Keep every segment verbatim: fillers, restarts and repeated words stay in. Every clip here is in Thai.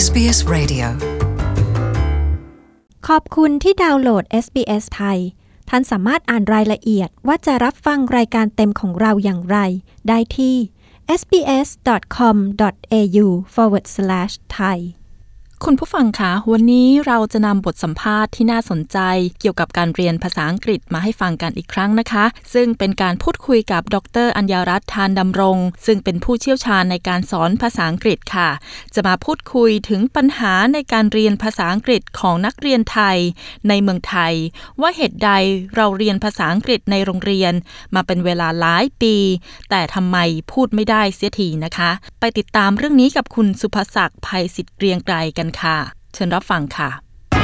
เอส บี เอส Radio ขอบคุณที่ดาวน์โหลด เอส บี เอส ไทยท่านสามารถอ่านรายละเอียดว่าจะรับฟังรายการเต็มของเราอย่างไรได้ที่ เอส บี เอส ดอท คอม ดอท เอ ยู สแลช สแลช ไทยคุณผู้ฟังคะวันนี้เราจะนำบทสัมภาษณ์ที่น่าสนใจเกี่ยวกับการเรียนภาษาอังกฤษมาให้ฟังกันอีกครั้งนะคะซึ่งเป็นการพูดคุยกับดร.อัญญรัตน์ ทานดำรงซึ่งเป็นผู้เชี่ยวชาญในการสอนภาษาอังกฤษค่ะจะมาพูดคุยถึงปัญหาในการเรียนภาษาอังกฤษของนักเรียนไทยในเมืองไทยว่าเหตุใดเราเรียนภาษาอังกฤษในโรงเรียนมาเป็นเวลาหลายปีแต่ทำไมพูดไม่ได้เสียทีนะคะไปติดตามเรื่องนี้กับคุณสุภศักดิ์ ไพศิษฐ์เกรียงไกรกันค่ะเชิญรับฟังค่ะ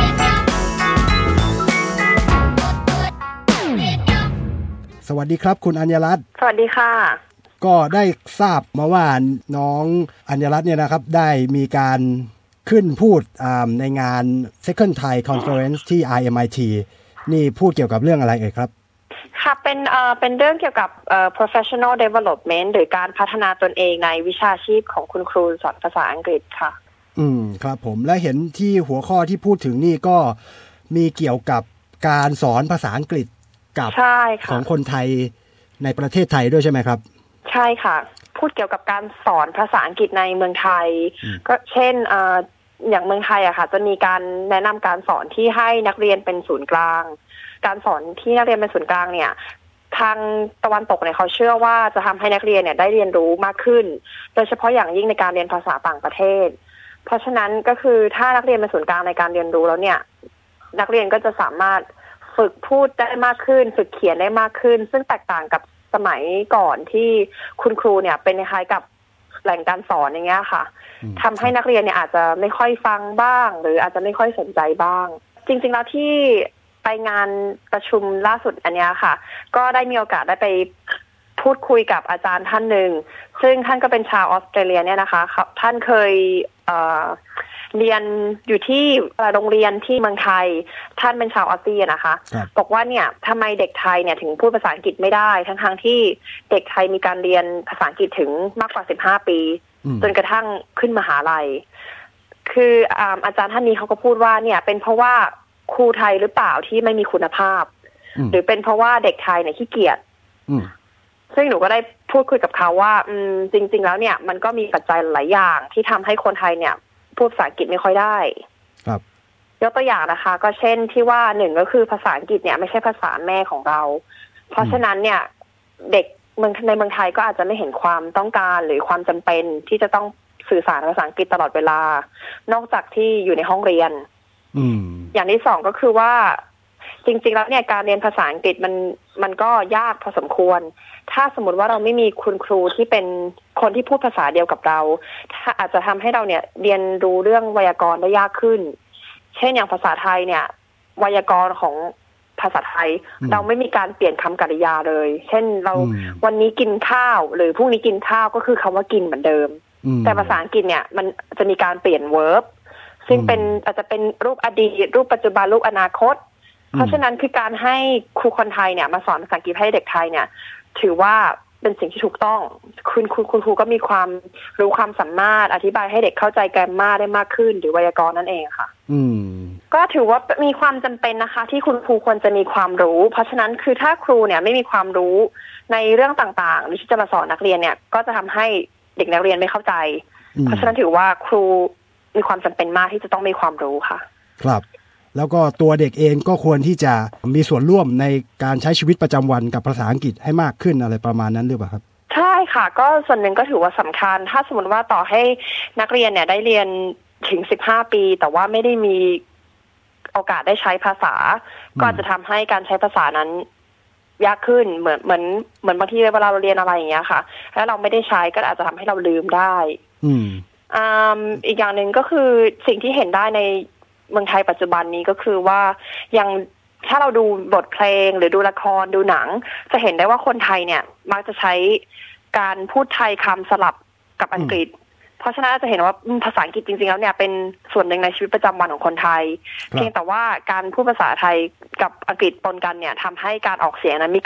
สวัสดีครับคุณอัญญรัตน์สวัสดีค่ะก็ได้ทราบมาว่าน้องอัญญรัตน์เนี่ยนะครับได้มีการขึ้นพูดในงาน Second Thai Conference ที่ ไอ เอ็ม ไอ ที นี่พูดเกี่ยวกับเรื่องอะไรเอ่ยครับค่ะเป็นเอ่อเป็นเรื่องเกี่ยวกับเอ่อ professional development หรือการพัฒนาตนเองในวิชาชีพของคุณครูสอนภาษาอังกฤษค่ะอืมครับผมและเห็นที่หัวข้อที่พูดถึงนี่ก็มีเกี่ยวกับการสอนภาษาอังกฤษกับของคนไทยในประเทศไทยด้วยใช่ไหมครับใช่ค่ะพูดเกี่ยวกับการสอนภาษาอังกฤษในเมืองไทยก็เช่นเอ่ออย่างเมืองไทยอะค่ะจะมีการแนะนำการสอนที่ให้นักเรียนเป็นศูนย์กลางการสอนที่นักเรียนเป็นศูนย์กลางเนี่ยทางตะวันตกเนี่ยเขาเชื่อว่าจะทำให้นักเรียนเนี่ยได้เรียนรู้มากขึ้นโดยเฉพาะอย่างยิ่งในการเรียนภาษาต่างประเทศเพราะฉะนั้นก็คือถ้านักเรียนเป็นศูนย์กลางในการเรียนรู้แล้วเนี่ยนักเรียนก็จะสามารถฝึกพูดได้มากขึ้นฝึกเขียนได้มากขึ้นซึ่งแตกต่างกับสมัยก่อนที่คุณครูเนี่ยเป็นคล้ายกับแหล่งการสอนอย่างเงี้ยค่ะทำให้นักเรียนเนี่ยอาจจะไม่ค่อยฟังบ้างหรืออาจจะไม่ค่อยสนใจบ้างจริงๆแล้วที่ไปงานประชุมล่าสุดอันเนี้ยค่ะก็ได้มีโอกาสได้ไปพูดคุยกับอาจารย์ท่านหนึ่งซึ่งท่านก็เป็นชาวออสเตรเลียเนี่ยนะคะท่านเคยเอ่อเรียนอยู่ที่โรงเรียนที่เมืองไทยท่านเป็นชาวออสเตรเลียนะคะบอกว่าเนี่ยทำไมเด็กไทยเนี่ยถึงพูดภาษาอังกฤษไม่ได้ทั้งๆที่เด็กไทยมีการเรียนภาษาอังกฤษถึงมากกว่าสิบห้าปีจนกระทั่งขึ้นมหาลัยคืออาจารย์ท่านนี้เขาก็พูดว่าเนี่ยเป็นเพราะว่าครูไทยหรือเปล่าที่ไม่มีคุณภาพหรือเป็นเพราะว่าเด็กไทยเนี่ยขี้เกียจซึ่งหนูก็ได้พูดคุยกับเขาว่าอืมจริงๆแล้วเนี่ยมันก็มีปัจจัยหลายอย่างที่ทำให้คนไทยเนี่ยพูดภาษาอังกฤษไม่ค่อยได้ครับยกตัวอย่างนะคะก็เช่นที่ว่าหนึ่งก็คือภาษาอังกฤษเนี่ยไม่ใช่ภาษาแม่ของเราเพราะฉะนั้นเนี่ยเด็กเมืองในเมืองไทยก็อาจจะไม่เห็นความต้องการหรือความจำเป็นที่จะต้องสื่อสารภาษาอังกฤษตลอดเวลานอกจากที่อยู่ในห้องเรียนอย่างที่สองก็คือว่าจริงๆแล้วเนี่ยการเรียนภาษาอังกฤษมันมันก็ยากพอสมควรถ้าสมมติว่าเราไม่มีคุณครูที่เป็นคนที่พูดภาษาเดียวกับเราถ้าอาจจะทำให้เราเนี่ยเรียนรู้เรื่องไวยากรณ์ได้ยากขึ้นเช่นอย่างภาษาไทยเนี่ยไวยากรณ์ของภาษาไทยเราไม่มีการเปลี่ยนคำกริยาเลยเช่นเราวันนี้กินข้าวหรือพรุ่งนี้กินข้าวก็คือคำว่ากินเหมือนเดิมแต่ภาษาอังกฤษเนี่ยมันจะมีการเปลี่ยน verbซึ่งเป็นอาจจะเป็นรูปอดีตรูปปัจจุบันรูปอนาคตเพราะฉะนั้นคือการให้ครูคนไทยเนี่ยมาสอนภาษาอังกฤษให้เด็กไทยเนี่ยถือว่าเป็นสิ่งที่ถูกต้องคุณคุณคุณครูก็มีความรู้ความสามารถอธิบายให้เด็กเข้าใจแกรมมาได้มากขึ้นหรือไวยากรณ์นั่นเองค่ะอืมก็ถือว่ามีความจำเป็นนะคะที่คุณครูควรจะมีความรู้เพราะฉะนั้นคือถ้าครูเนี่ยไม่มีความรู้ในเรื่องต่างๆหรือที่จะมาสอนนักเรียนเนี่ยก็จะทำให้เด็กนักเรียนไม่เข้าใจเพราะฉะนั้นถือว่าครูมีความจำเป็นมากที่จะต้องมีความรู้ค่ะครับแล้วก็ตัวเด็กเองก็ควรที่จะมีส่วนร่วมในการใช้ชีวิตประจำวันกับภาษาอังกฤษให้มากขึ้นอะไรประมาณนั้นหรือเปล่าครับใช่ค่ะก็ส่วนหนึ่งก็ถือว่าสำคัญถ้าสมมติว่าต่อให้นักเรียนเนี่ยได้เรียนถึงสิบห้าปีแต่ว่าไม่ได้มีโอกาสได้ใช้ภาษาก็อาจจะทำให้การใช้ภาษานั้นยากขึ้นเหมือนเหมือนเหมือนบางทีเวลาเราเรียนอะไรอย่างเงี้ยค่ะแล้วเราไม่ได้ใช้ก็อาจจะทำให้เราลืมได้อืมอ่าอีกอย่างหนึ่งก็คือสิ่งที่เห็นได้ในเมืองไทยปัจจุบันนี้ก็คือว่าอย่างถ้าเราดูบทเพลงหรือดูละครดูหนังจะเห็นได้ว่าคนไทยเนี่ยมักจะใช้การพูดไทยคำสลับกับอังกฤษเพราะฉะนั้นจะเห็นว่าภาษาอังกฤษจริงๆแล้วเนี่ยเป็นส่วนหนึ่งในชีวิตประจำวันของคนไทยเพียงแต่ว่าการพูดภาษาไทยกับอังกฤษปนกันเนี่ยทำให้การออกเสียงนั้นมีการเป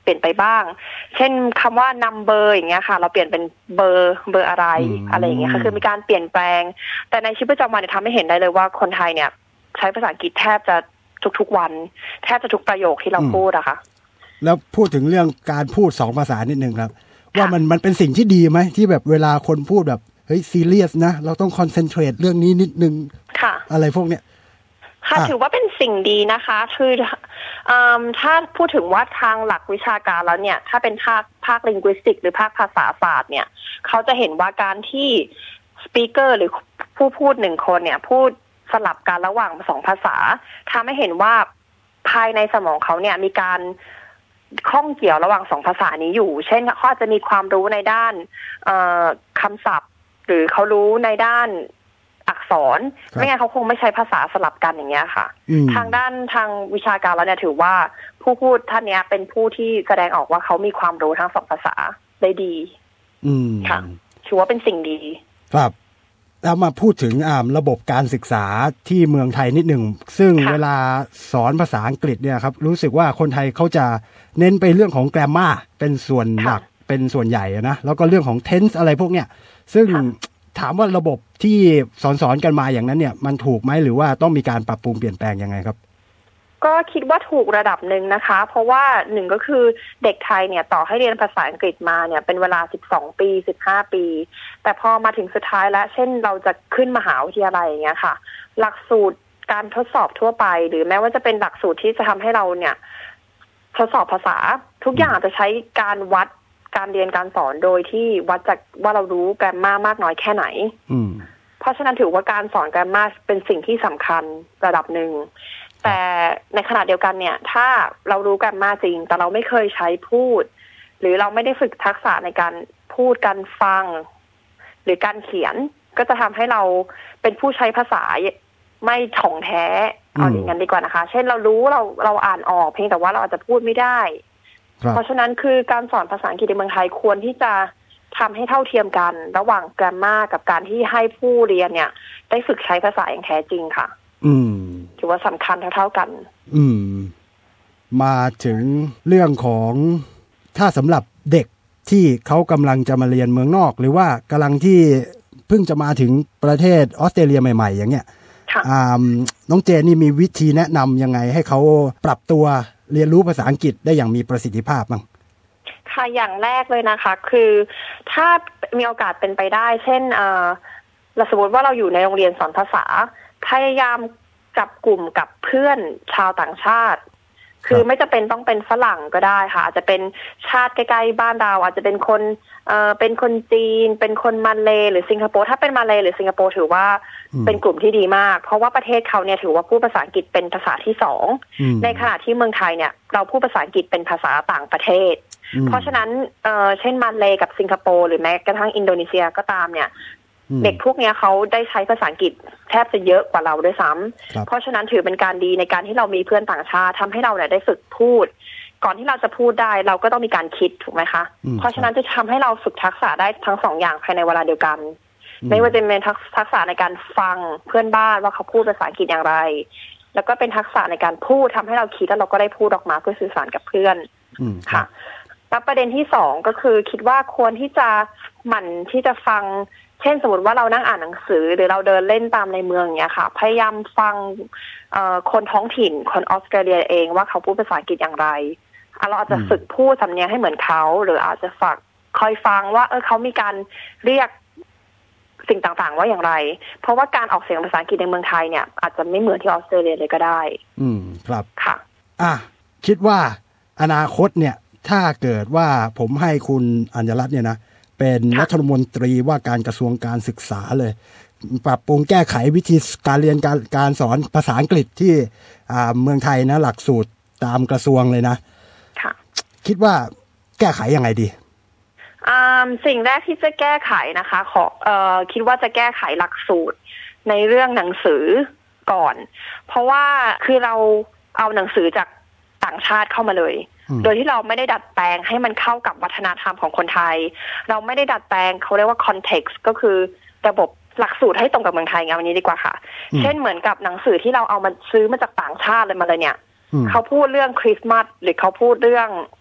ลี่ยนไปบ้างเช่นคำว่า number อย่างเงี้ยค่ะเราเปลี่ยนเป็นเบอร์เบอร์อะไรอะไรอย่างเงี้ยค่ะคือมีการเปลี่ยนแปลงแต่ในชีวิตประจำวันเนี่ยทำให้เห็นได้เลยว่าคนไทยเนี่ยใช้ภาษาอังกฤษแทบจะทุกๆวันแทบจะทุกประโยคที่เราพูดอะค่ะแล้วพูดถึงเรื่องการพูดสองภาษานิดนึงครับว่ามันมันเป็นสิ่งที่ดีไหมที่แบบเวลาคนพูดแบบเฮ้ยซีเรียสนะเราต้องคอนเซนเทรตเรื่องนี้นิดนึงค่ะอะไรพวกเนี้ยค่ะถือว่าเป็นสิ่งดีนะคะคือถ้าพูดถึงว่าทางหลักวิชาการแล้วเนี่ยถ้าเป็นภาคภาค linguistic หรือภาคภาษาศาสตร์เนี่ยเขาจะเห็นว่าการที่ speaker หรือผู้พูดหนึ่งคนเนี่ยพูดสลับกันระหว่างสองภาษาทำให้เห็นว่าภายในสมองเขาเนี่ยมีการข้องเกี่ยวระหว่างสองภาษานี้อยู่เช่นเขาอาจจะมีความรู้ในด้านคำศัพท์หรือเขารู้ในด้านอักษรไม่งั้นเขาคงไม่ใช้ภาษาสลับกันอย่างเงี้ยค่ะทางด้านทางวิชาการแล้วเนี่ยถือว่าผู้พูดท่านนี้เป็นผู้ที่แสดงออกว่าเขามีความรู้ทั้งสองภาษาได้ดีค่ะถือว่าเป็นสิ่งดีครับแล้วมาพูดถึงระบบการศึกษาที่เมืองไทยนิดหนึ่งซึ่งเวลาสอนภาษาอังกฤษเนี่ยครับรู้สึกว่าคนไทยเขาจะเน้นไปเรื่องของ grammar เป็นส่วนหลักเป็นส่วนใหญ่นะแล้วก็เรื่องของ tense อะไรพวกเนี้ยซึ่งถามว่าระบบที่สอนสอนกันมาอย่างนั้นเนี่ยมันถูกไหมหรือว่าต้องมีการปรับปรุงเปลี่ยนแปลงยังไงครับก็คิดว่าถูกระดับหนึ่งนะคะเพราะว่าหนึ่งก็คือเด็กไทยเนี่ยต่อให้เรียนภาษาอังกฤษมาเนี่ยเป็นเวลาสิบสองปีสิบห้าปีแต่พอมาถึงสุดท้ายแล้วเช่นเราจะขึ้นมหาวิทยาลัยอย่างเงี้ยค่ะหลักสูตรการทดสอบทั่วไปหรือแม้ว่าจะเป็นหลักสูตรที่จะทำให้เราเนี่ยทดสอบภาษาทุกอย่างจะใช้การวัดการเรียนการสอนโดยที่วัดจากว่าเรารู้แกรมมามากน้อยแค่ไหนเพราะฉะนั้นถือว่าการสอนแกรมมาเป็นสิ่งที่สำคัญระดับหนึ่งแต่ในขณะเดียวกันเนี่ยถ้าเรารู้แกรมมาจริงแต่เราไม่เคยใช้พูดหรือเราไม่ได้ฝึกทักษะในการพูดการฟังหรือการเขียนก็จะทำให้เราเป็นผู้ใช้ภาษาไม่ถ่องแท้เอาอย่างนั้นดีกว่านะคะเช่นเรารู้เราเราอ่านออกเพียงแต่ว่าเราอาจจะพูดไม่ได้เพราะฉะนั้นคือการสอนภาษาอังกฤษในเมืองไทยควรที่จะทำให้เท่าเทียมกันระหว่างแกรมมากับการที่ให้ผู้เรียนเนี่ยได้ฝึกใช้ภาษาอย่างแท้จริงค่ะอืมถือว่าสำคัญเท่าๆกันอืมมาถึงเรื่องของถ้าสำหรับเด็กที่เขากำลังจะมาเรียนเมืองนอกหรือว่ากำลังที่เพิ่งจะมาถึงประเทศออสเตรเลียใหม่ๆอย่างเงี้ยน้องเจนนี่มีวิธีแนะนำยังไงให้เขาปรับตัวเรียนรู้ภาษาอังกฤษได้อย่างมีประสิทธิภาพบ้างค่ะอย่างแรกเลยนะคะคือถ้ามีโอกาสเป็นไปได้เช่นเอ่อเราสมมติว่าเราอยู่ในโรงเรียนสอนภาษาพยายามจับกลุ่มกับเพื่อนชาวต่างชาติคือไม่จำเป็นต้องเป็นฝรั่งก็ได้ค่ะอาจจะเป็นชาติใกล้ๆบ้านเราอาจจะเป็นคนเอ่อเป็นคนจีนเป็นคนมาเลหรือสิงคโปร์ถ้าเป็นมาเลหรือสิงคโปร์ถือว่าเป็นกลุ่มที่ดีมากเพราะว่าประเทศเขาเนี่ยถือว่าพูดภาษาอังกฤษเป็นภาษาที่สองในขณะที่เมืองไทยเนี่ยเราพูดภาษาอังกฤษเป็นภาษาต่างประเทศเพราะฉะนั้นเอ่อเช่นมาเลกับสิงคโปร์หรือแม้กระทั่งอินโดนีเซียก็ตามเนี่ยเด็กพวกนี้เขาได้ใช้ภาษาอังกฤษแทบจะเยอะกว่าเราด้วยซ้ำเพราะฉะนั้นถือเป็นการดีในการที่เรามีเพื่อนต่างชาติทำให้เราเนี่ยได้ฝึกพูดก่อนที่เราจะพูดได้เราก็ต้องมีการคิดถูกไหมคะเพราะฉะนั้นจะทำให้เราฝึกทักษะได้ทั้งสองอย่างภายในเวลาเดียวกันไม่ว่าจะเป็นทักษะในการฟังเพื่อนบ้านว่าเขาพูดภาษาอังกฤษอย่างไรแล้วก็เป็นทักษะในการพูดทำให้เราคิดแล้วเราก็ได้พูดออกมาเพื่อสื่อสารกับเพื่อนค่ะแล้วประเด็นที่สองก็คือคิดว่าควรที่จะหมั่นที่จะฟังเช่นสมมติว่าเรานั่งอ่านหนังสือหรือเราเดินเล่นตามในเมืองอย่างเงี้ยค่ะพยายามฟังคนท้องถิ่นคนออสเตรเลียเองว่าเขาพูดภาษาอังกฤษอย่างไรเราอาจจะฝึกพูดสำเนียงให้เหมือนเขาหรืออาจจะฝึกคอยฟังว่าเออเขามีการเรียกสิ่งต่างๆว่าอย่างไรเพราะว่าการออกเสียงภาษาอังกฤษในเมืองไทยเนี่ยอาจจะไม่เหมือนที่ออสเตรเลียเลยก็ได้อืมครับค่ะอ่ะคิดว่าอนาคตเนี่ยถ้าเกิดว่าผมให้คุณอัญรัตน์เนี่ยนะเป็นรัฐมนตรีว่าการกระทรวงการศึกษาเลยปรับปรุงแก้ไขวิธีการเรียนการการสอนภาษาอังกฤษที่เมืองไทยนะหลักสูตรตามกระทรวงเลยนะคิดว่าแก้ไขยังไงดีสิ่งแรกที่จะแก้ไขนะคะขอเอ่อคิดว่าจะแก้ไขหลักสูตรในเรื่องหนังสือก่อนเพราะว่าคือเราเอาหนังสือจากต่างชาติเข้ามาเลยโดยที่เราไม่ได้ดัดแปลงให้มันเข้ากับวัฒนธรรมของคนไทยเราไม่ได้ดัดแปลงเขาเรียกว่า context ก็คือระบบหลักสูตรให้ตรงกับเมืองไทยงั้นวันนี้ดีกว่าค่ะเช่นเหมือนกับหนังสือที่เราเอามาซื้อมาจากต่างชาติเลยมาเลยเนี่ยเขาพูดเรื่องคริสต์มาสหรือเขาพูดเรื่อง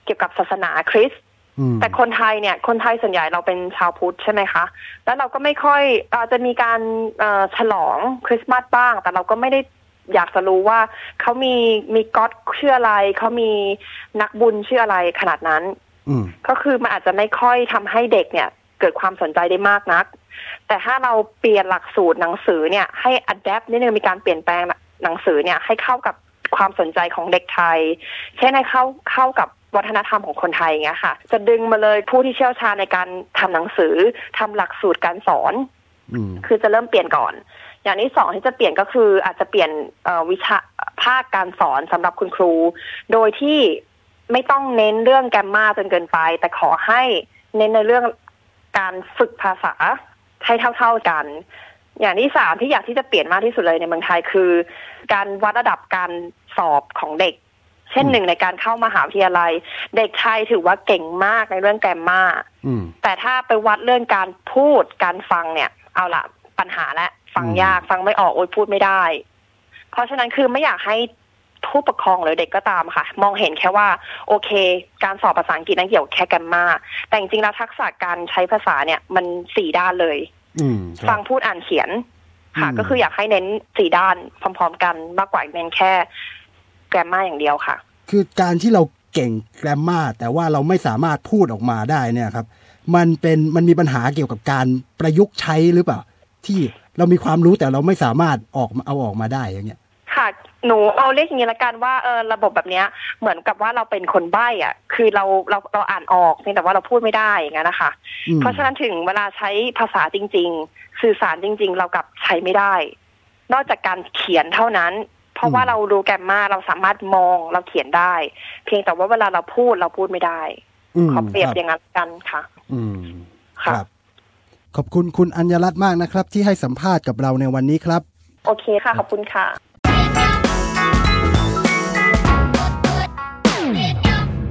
กี่ยวกับศาสนาคริสต์แต่คนไทยเนี่ยคนไทยส่วนใหญ่เราเป็นชาวพุทธใช่ไหมคะแล้วเราก็ไม่ค่อยอาจจะมีการฉลองคริสต์มาสบ้างแต่เราก็ไม่ได้อยากจะรู้ว่าเขามีมีก็อดเชื่ออะไรเขามีนักบุญเชื่ออะไรขนาดนั้นก็คือมันอาจจะไม่ค่อยทำให้เด็กเนี่ยเกิดความสนใจได้มากนักแต่ถ้าเราเปลี่ยนหลักสูตรหนังสือเนี่ยให้อัดแอปนิดนึงมีการเปลี่ยนแปลงหนังสือเนี่ยให้เข้ากับความสนใจของเด็กไทยเช่นให้เข้าเข้ากับวัฒนธรรมของคนไทยเงี้ยค่ะจะดึงมาเลยผู้ที่เชี่ยวชาญในการทำหนังสือทำหลักสูตรการสอนคือจะเริ่มเปลี่ยนก่อนอย่างที่สองที่จะเปลี่ยนก็คืออาจจะเปลี่ยนวิชาภาคการสอนสำหรับคุณครูโดยที่ไม่ต้องเน้นเรื่องแกรมมาจนเกินไปแต่ขอให้เน้นในเรื่องการฝึกภาษาให้เท่าๆกันอย่างที่สามที่อยากที่จะเปลี่ยนมากที่สุดเลยในเมืองไทยคือการวัดระดับการสอบของเด็กเช่นหนึ่งในการเข้ามหาวิทยาลัยเด็กไทยถือว่าเก่งมากในเรื่องแกรมมาแต่ถ้าไปวัดเรื่องการพูดการฟังเนี่ยเอาละปัญหาและฟังยากฟังไม่ออกโอ๊ยพูดไม่ได้เพราะฉะนั้นคือไม่อยากให้ผู้ปกครองหรือเด็กก็ตามค่ะมองเห็นแค่ว่าโอเคการสอบภาษาอังกฤษนั้นเกี่ยวแค่แกรมมาแต่จริงๆแล้วทักษะการใช้ภาษาเนี่ยมันสี่ด้านเลยฟังพูดอ่านเขียนค่ะก็คืออยากให้เน้นสี่ด้านพร้อมๆกันมากกว่าเน้นแค่แกรมมาอย่างเดียวค่ะคือการที่เราเก่งแกรมมาแต่ว่าเราไม่สามารถพูดออกมาได้เนี่ยครับมันเป็นมันมีปัญหาเกี่ยวกับการประยุกต์ใช้หรือเปล่าที่เรามีความรู้แต่เราไม่สามารถออกเอาออกมาได้อย่างเงี้ยค่ะหนูเอาเรียกอย่างนี้ละกันว่าเออระบบแบบเนี้ยเหมือนกับว่าเราเป็นคนใบ้อ่ะคือเราเราเราอ่านออกเพียงแต่ว่าเราพูดไม่ได้อย่างเงี้ยนะคะเพราะฉะนั้นถึงเวลาใช้ภาษาจริงๆสื่อสารจริงๆเรากลับใช้ไม่ได้นอกจากการเขียนเท่านั้นเพราะว่าเรารู้แกรมมาเราสามารถมองเราเขียนได้เพียงแต่ว่าเวลาเราพูดเราพูดไม่ได้ขอเปรียบอย่างนั้นกันค่ะอืมครับขอบคุณคุณอัญญรัตน์มากนะครับที่ให้สัมภาษณ์กับเราในวันนี้ครับโอเคค่ะขอบคุณค่ะ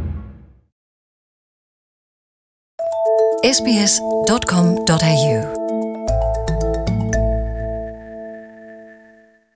เอส บี เอส ดอท คอม ดอท เอ ยู